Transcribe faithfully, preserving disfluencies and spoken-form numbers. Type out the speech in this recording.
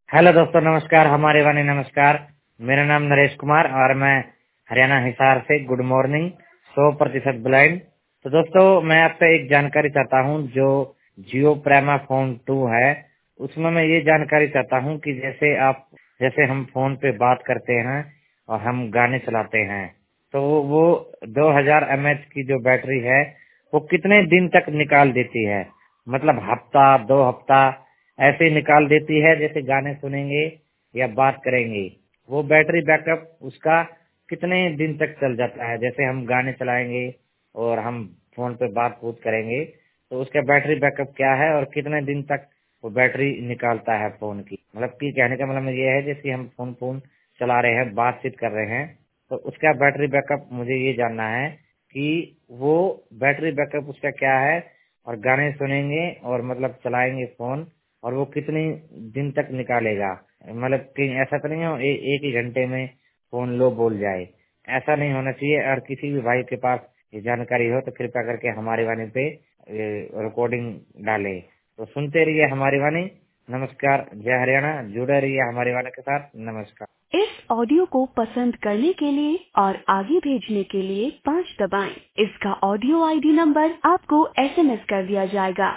Hello दोस्तों, नमस्कार। हमारे वाणी नमस्कार। मेरा नाम नरेश कुमार और मैं हरियाणा हिसार से। Good morning. सौ प्रतिशत ब्लाइंड। तो दोस्तों, मैं आपसे एक जानकारी चाहता हूं। जो जियो प्रेमा फोन टू है, उसमें मैं ये जानकारी चाहता हूं कि जैसे आप जैसे हम फोन पे बात करते हैं और हम गाने चलाते हैं, तो वो दो हज़ार एम एच की जो बैटरी है वो कितने दिन तक निकाल देती है। मतलब हफ्ता, दो हफ्ता ऐसे निकाल देती है। जैसे गाने सुनेंगे या बात करेंगे, वो बैटरी बैकअप उसका कितने दिन तक चल जाता है। जैसे हम गाने चलाएंगे और हम फोन पे बात बूत करेंगे, तो उसका बैटरी बैकअप क्या है और कितने दिन तक वो बैटरी निकालता है फोन की। मतलब की कहने का मतलब ये है, जैसे हम फोन फोन चला रहे हैं, बातचीत कर रहे हैं, तो उसका बैटरी बैकअप मुझे ये जानना है कि वो बैटरी बैकअप उसका क्या है। और गाने सुनेंगे और मतलब चलाएंगे फोन, और वो कितने दिन तक निकालेगा। मतलब कि ऐसा तो नहीं हो ए, एक ही घंटे में फोन लो बोल जाए। ऐसा नहीं होना चाहिए। और किसी भी भाई के पास ये जानकारी हो तो कृपया करके हमारी वाणी पे रिकॉर्डिंग डाले। तो सुनते रहिए हमारी वाणी। नमस्कार। जय हरियाणा। जुड़े रहिए हमारी वाणी के साथ। नमस्कार। इस ऑडियो को पसंद करने के लिए और आगे भेजने के लिए पाँच दबाएं। इसका ऑडियो आई डी नंबर आपको एस एम एस कर दिया जाएगा।